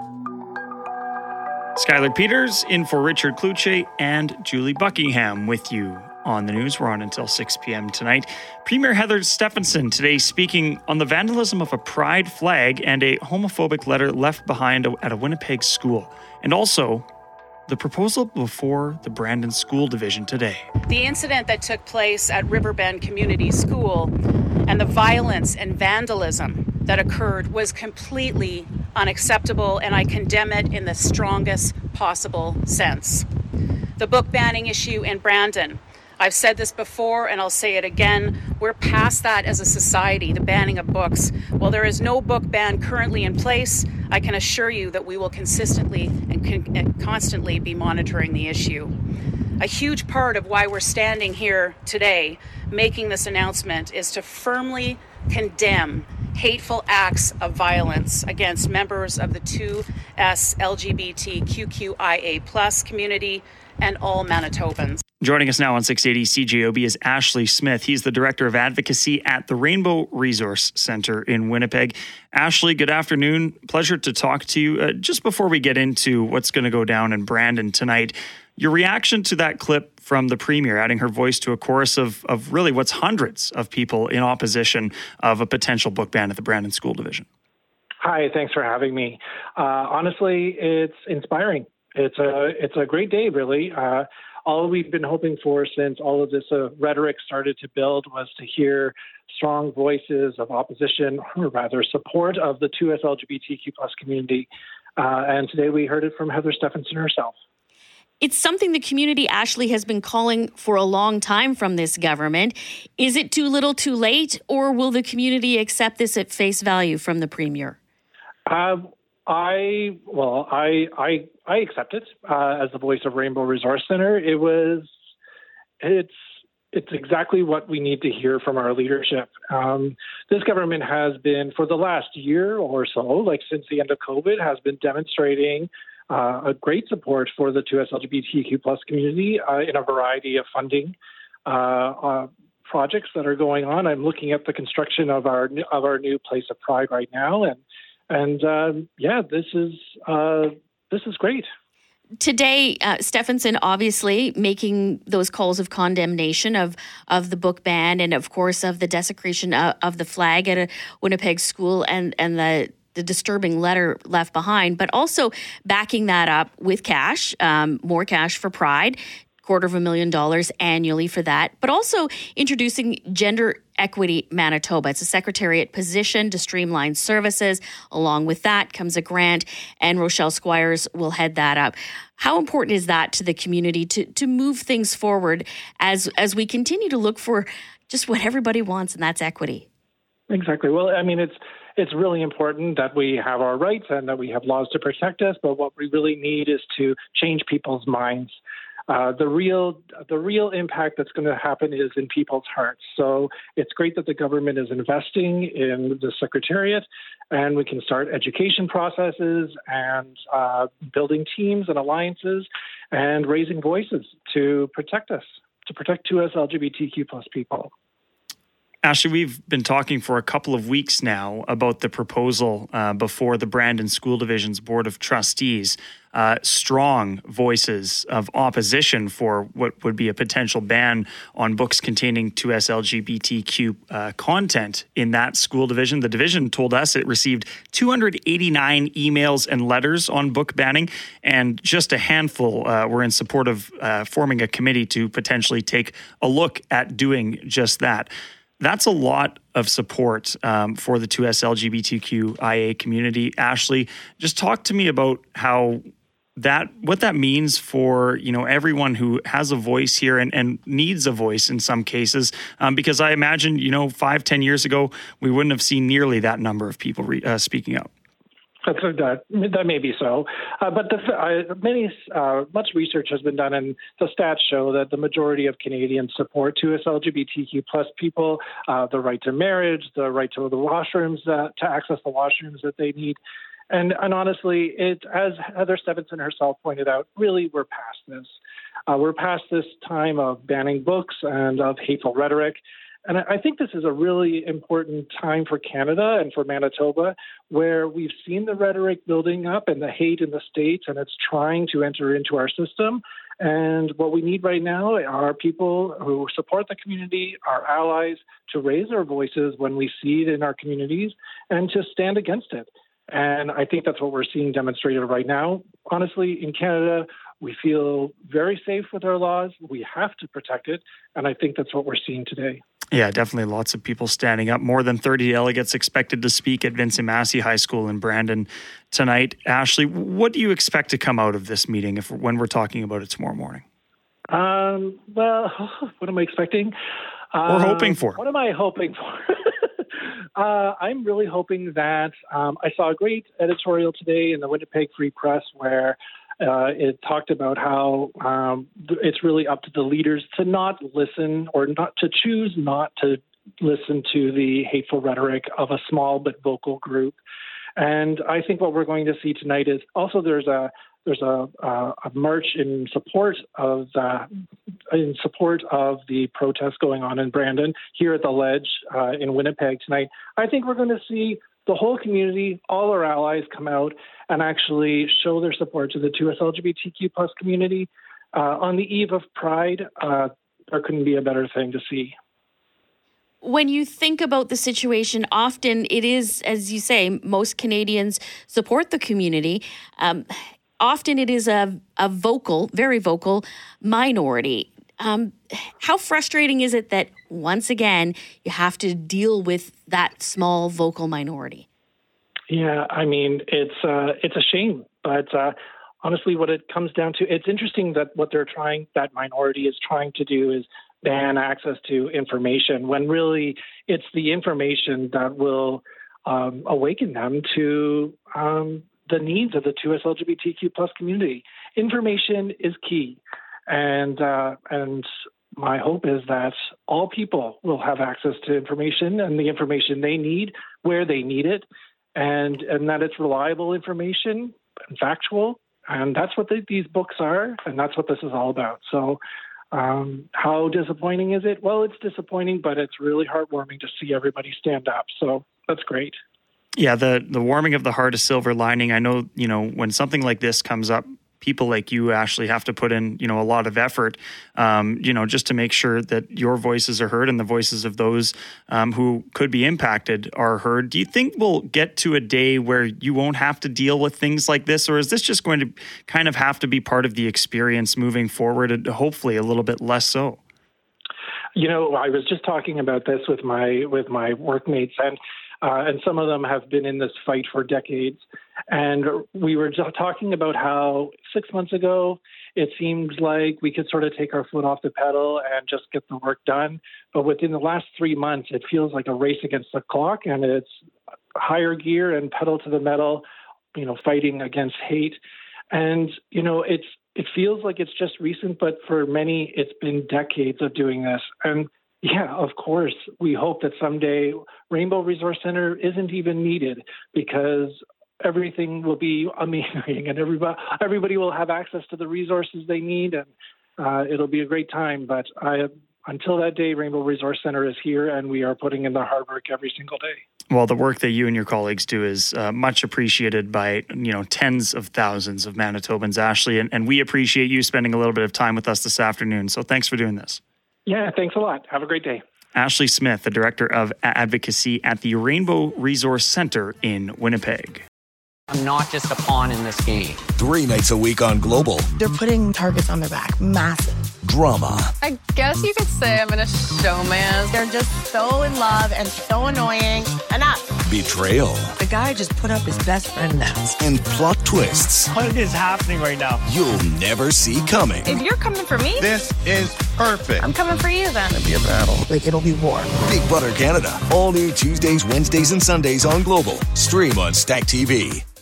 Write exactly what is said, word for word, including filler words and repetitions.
Skylar Peters in for Richard Kluche and Julie Buckingham with you on the news. We're on until six p.m. tonight. Premier Heather Stefanson today speaking on the vandalism of a pride flag and a homophobic letter left behind at a Winnipeg school. And also the proposal before the Brandon School Division today. The incident that took place at Riverbend Community School and the violence and vandalism that occurred was completely unacceptable, and I condemn it in the strongest possible sense. The book banning issue in Brandon, I've said this before and I'll say it again, we're past that as a society, the banning of books. While there is no book ban currently in place, I can assure you that we will consistently and, con- and constantly be monitoring the issue. A huge part of why we're standing here today making this announcement is to firmly condemn hateful acts of violence against members of the two S L G B T Q Q I A plus community and all Manitobans. Joining us now on six eighty C J O B is Ashley Smith. He's the Director of Advocacy at the Rainbow Resource Centre in Winnipeg. Ashley, good afternoon. Pleasure to talk to you. Uh, just before we get into what's going to go down in Brandon tonight, your reaction to that clip from the Premier, adding her voice to a chorus of, of really what's hundreds of people in opposition of a potential book ban at the Brandon School Division. Hi, thanks for having me. Uh, honestly, it's inspiring. It's a it's a great day, really. Uh, all we've been hoping for since all of this uh, rhetoric started to build was to hear strong voices of opposition, or rather support of the two S L G B T Q plus community. Uh, and today we heard it from Heather Stefanson herself. It's something the community, Ashley, has been calling for a long time from this government. Is it too little too late, or will the community accept this at face value from the Premier? Uh, I, well, I, I, I accept it uh, as the voice of Rainbow Resource Centre. It was, it's, it's exactly what we need to hear from our leadership. Um, this government has been, for the last year or so, like since the end of COVID, has been demonstrating uh, a great support for the two S L G B T Q plus community uh, in a variety of funding uh, uh, projects that are going on. I'm looking at the construction of our of our new Place of Pride right now, and and um, yeah, this is uh, this is great. Today, uh, Stefanson obviously making those calls of condemnation of, of the book ban and, of course, of the desecration of, of the flag at a Winnipeg school and, and the, the disturbing letter left behind, but also backing that up with cash, um, more cash for Pride, quarter of a million dollars annually for that, but also introducing Gender Equity Manitoba. It's a secretariat position to streamline services. Along with that comes a grant, and Rochelle Squires will head that up. How important is that to the community to to move things forward as as we continue to look for just what everybody wants, and that's equity? Exactly. Well, I mean, it's it's really important that we have our rights and that we have laws to protect us, but what we really need is to change people's minds. Uh, the real the real impact that's going to happen is in people's hearts. So it's great that the government is investing in the Secretariat, and we can start education processes and uh, building teams and alliances and raising voices to protect us, to protect two S L G B T Q plus people. Ashley, we've been talking for a couple of weeks now about the proposal uh, before the Brandon School Division's Board of Trustees. Uh, strong voices of opposition for what would be a potential ban on books containing two S L G B T Q uh, content in that school division. The division told us it received two hundred eighty-nine emails and letters on book banning, and just a handful uh, were in support of uh, forming a committee to potentially take a look at doing just that. That's a lot of support um, for the two S L G B T Q I A community. Ashley, just talk to me about how that, what that means for, you know, everyone who has a voice here and, and needs a voice in some cases, um, because I imagine, you know, five, ten years ago, we wouldn't have seen nearly that number of people re- uh, speaking up. That's, that, that may be so, uh, but the, uh, many uh, much research has been done, and the stats show that the majority of Canadians support two S L G B T Q plus people, uh, the right to marriage, the right to the washrooms, uh, to access the washrooms that they need. And, and honestly, it, as Heather Stefanson herself pointed out, really we're past this. Uh, we're past this time of banning books and of hateful rhetoric. And I think this is a really important time for Canada and for Manitoba, where we've seen the rhetoric building up and the hate in the States, and it's trying to enter into our system. And what we need right now are people who support the community, our allies, to raise their voices when we see it in our communities and to stand against it. And I think that's what we're seeing demonstrated right now. Honestly, in Canada, we feel very safe with our laws. We have to protect it. And I think that's what we're seeing today. Yeah, definitely lots of people standing up. More than thirty delegates expected to speak at Vincent Massey High School in Brandon tonight. Ashley, what do you expect to come out of this meeting if when we're talking about it tomorrow morning? Um, well, what am I expecting? We're uh, hoping for. What am I hoping for? uh, I'm really hoping that um, I saw a great editorial today in the Winnipeg Free Press where Uh, it talked about how um, it's really up to the leaders to not listen or not to choose not to listen to the hateful rhetoric of a small but vocal group. And I think what we're going to see tonight is also there's a there's a, a, a march in support of the, in support of the protests going on in Brandon here at the Ledge uh, in Winnipeg tonight. I think we're going to see the whole community, all our allies come out and actually show their support to the two S L G B T Q plus community. Uh, on the eve of Pride, uh, there couldn't be a better thing to see. When you think about the situation, often it is, as you say, most Canadians support the community. Um, often it is a, a vocal, very vocal minority. Um, how frustrating is it that once again you have to deal with that small vocal minority? Yeah, I mean it's uh, it's a shame, but uh, honestly, what it comes down to, it's interesting that what they're trying, that minority is trying to do, is ban access to information. When really it's the information that will um, awaken them to um, the needs of the two S L G B T Q plus community. Information is key. And uh, and my hope is that all people will have access to information and the information they need, where they need it, and, and that it's reliable information and factual. And that's what the, these books are, and that's what this is all about. So um, how disappointing is it? Well, it's disappointing, but it's really heartwarming to see everybody stand up. So that's great. Yeah, the, the warming of the heart is silver lining. I know, you know, when something like this comes up, people like you actually have to put in, you know, a lot of effort, um, you know, just to make sure that your voices are heard and the voices of those um, who could be impacted are heard. Do you think we'll get to a day where you won't have to deal with things like this, or is this just going to kind of have to be part of the experience moving forward, and hopefully a little bit less so? You know, I was just talking about this with my with my workmates, and uh, and some of them have been in this fight for decades. And we were just talking about how six months ago, it seemed like we could sort of take our foot off the pedal and just get the work done. But within the last three months, it feels like a race against the clock, and it's higher gear and pedal to the metal, you know, fighting against hate. And, you know, it's it feels like it's just recent, but for many, it's been decades of doing this. And yeah, of course, we hope that someday Rainbow Resource Center isn't even needed, because everything will be amazing and everybody, everybody will have access to the resources they need, and uh, it'll be a great time. But I, until that day, Rainbow Resource Center is here, and we are putting in the hard work every single day. Well, the work that you and your colleagues do is uh, much appreciated by, you know, tens of thousands of Manitobans, Ashley, and, and we appreciate you spending a little bit of time with us this afternoon. So thanks for doing this. Yeah, thanks a lot. Have a great day. Ashley Smith, the Director of Advocacy at the Rainbow Resource Center in Winnipeg. I'm not just a pawn in this game. Three nights a week on Global. They're putting targets on their back. Massive. Drama. I guess you could say I'm in a showman. They're just so in love and so annoying. Enough. Betrayal. The guy just put up his best friend now. And plot twists. What is happening right now? You'll never see coming. If you're coming for me, this is perfect. I'm coming for you then. It'll be a battle. Like, it'll be war. Big Brother Canada. All new Tuesdays, Wednesdays, and Sundays on Global. Stream on Stack T V.